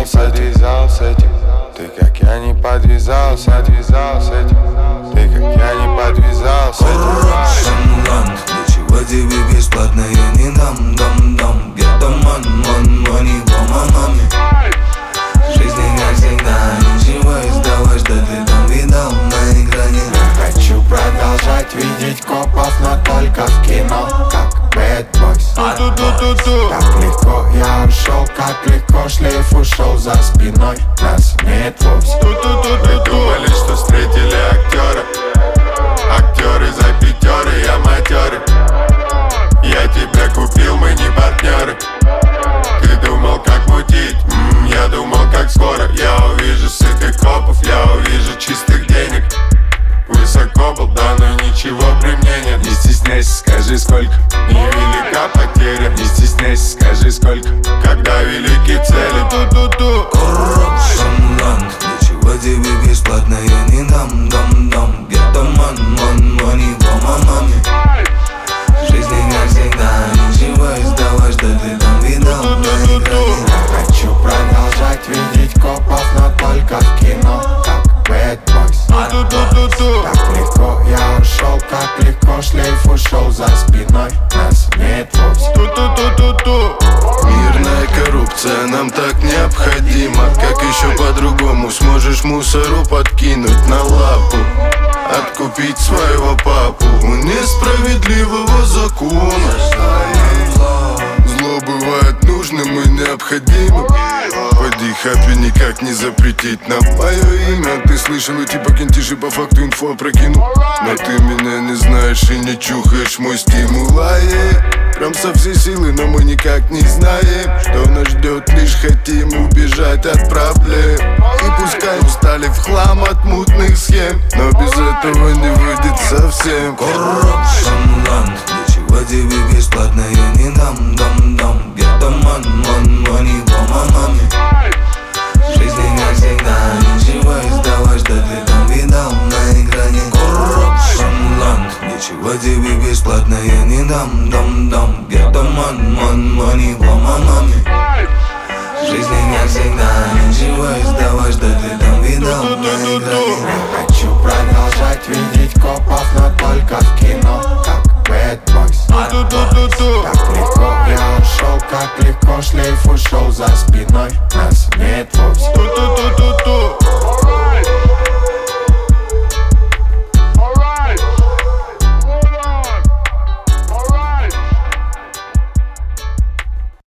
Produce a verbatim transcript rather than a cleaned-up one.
подвязался, отвязал с этим. Ты как я не подвязался, отвязал с этим. Ты как я не подвязался. Corruption land, ничего тебе бесплатно я не дам, дам, дам. Get the man, man, money, по маме. В жизни как всегда, ничего издавай, что ты там видал на экране. Я хочу продолжать видеть копов, но только в кино, как Bad Boys. Так легко я ушел, как легко шлейф ушел за спиной. Нас нет вовсе. Вы думали, что встретили актера? Актеры за пятеры, я матерый. Я тебя купил, мы не партнеры. Ты думал, как мутить? М-м, я думал, как скоро. Я увижу сытых копов, я увижу чистых денег. Высоко был, да, но ничего при мне нет. Не стесняйся, скажи сколько. Невелика потеря. Не стесняйся, скажи сколько. Когда велики цели. Corruption land, ничего тебе бесплатно я не дам, дам, дам. Get the man, man, money, по маме. В жизни как всегда, ничего издавай, что ты там видал на экране. Я хочу продолжать видеть копов, но только в кино, как Bad Boys. Так легко я ушел, как легко шлейф ушел за спиной. Нас нет вовсе. Мирная коррупция нам так необходима. Как еще по-другому сможешь мусору подкинуть на лапу? Откупить своего папу у несправедливого закона. Зло бывает нужным и необходимым. Поди хаппи никак не запретить нам мое имя. Ты слышал эти пакентиши, по факту инфо прокинул. Но ты меня не знаешь и не чухаешь мой стимул. А я прям со всей силы, но мы никак не знаем, что нас ждет, лишь хотим убежать от проблем. И пускай устали в хлам от мутных схем, но без этого не выйдет совсем. Corruption land, ничего тебе бесплатно я не дам, дам, дам. Get the man, man, money, по маме. В жизни как всегда, ничего издавай, что ты там видал на экране. Corruption land, ничего тебе бесплатно я не дам, дам, дам. Get the man, man, money, по маме. В жизни как всегда, ничего издавай, что ты там видал на экране. Я хочу продолжать видеть копов, но только в кино, как Bad Boys. Так легко я ушел, как легко шлейф ушел за спиной. Нас нет вовсе.